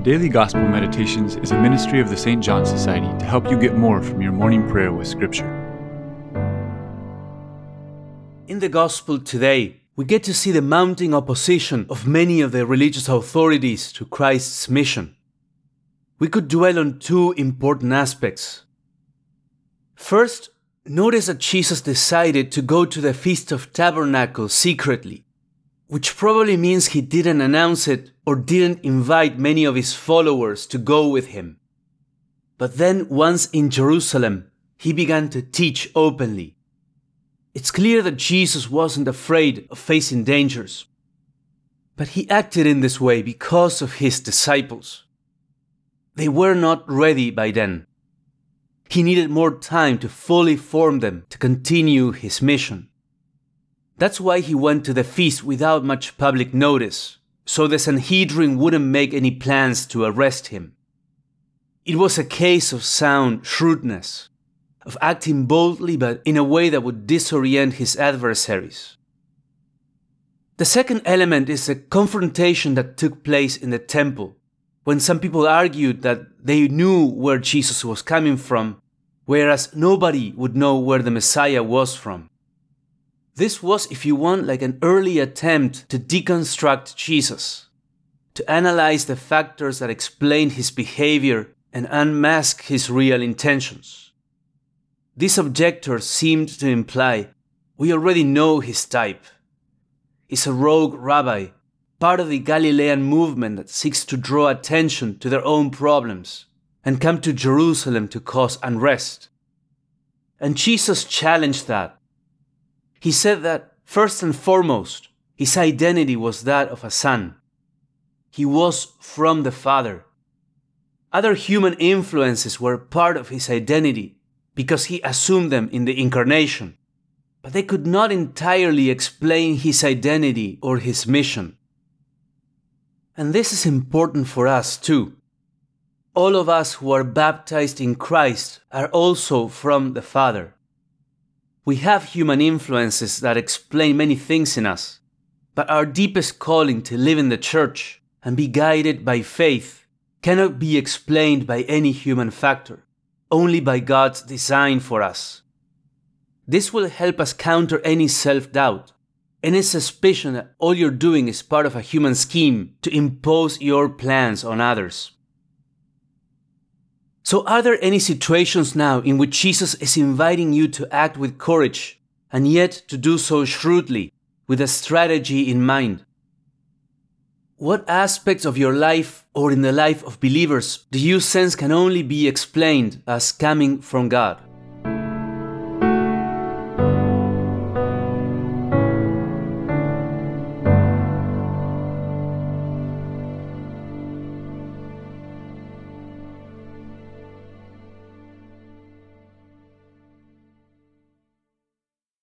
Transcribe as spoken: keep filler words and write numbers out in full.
Daily Gospel Meditations is a ministry of the Saint John Society to help you get more from your morning prayer with Scripture. In the Gospel today, we get to see the mounting opposition of many of the religious authorities to Christ's mission. We could dwell on two important aspects. First, notice that Jesus decided to go to the Feast of Tabernacles secretly, which probably means he didn't announce it or didn't invite many of his followers to go with him. But then, once in Jerusalem, he began to teach openly. It's clear that Jesus wasn't afraid of facing dangers, but he acted in this way because of his disciples. They were not ready by then. He needed more time to fully form them to continue his mission. That's why he went to the feast without much public notice, so the Sanhedrin wouldn't make any plans to arrest him. It was a case of sound shrewdness, of acting boldly but in a way that would disorient his adversaries. The second element is the confrontation that took place in the temple, when some people argued that they knew where Jesus was coming from, whereas nobody would know where the Messiah was from. This was, if you want, like an early attempt to deconstruct Jesus, to analyze the factors that explain his behavior and unmask his real intentions. These objectors seemed to imply, we already know his type. He's a rogue rabbi, part of the Galilean movement that seeks to draw attention to their own problems and come to Jerusalem to cause unrest. And Jesus challenged that. He said that, first and foremost, his identity was that of a son. He was from the Father. Other human influences were part of his identity because he assumed them in the incarnation, but they could not entirely explain his identity or his mission. And this is important for us too. All of us who are baptized in Christ are also from the Father. We have human influences that explain many things in us, but our deepest calling to live in the church and be guided by faith cannot be explained by any human factor, only by God's design for us. This will help us counter any self-doubt, any suspicion that all you're doing is part of a human scheme to impose your plans on others. So are there any situations now in which Jesus is inviting you to act with courage and yet to do so shrewdly, with a strategy in mind? What aspects of your life or in the life of believers do you sense can only be explained as coming from God?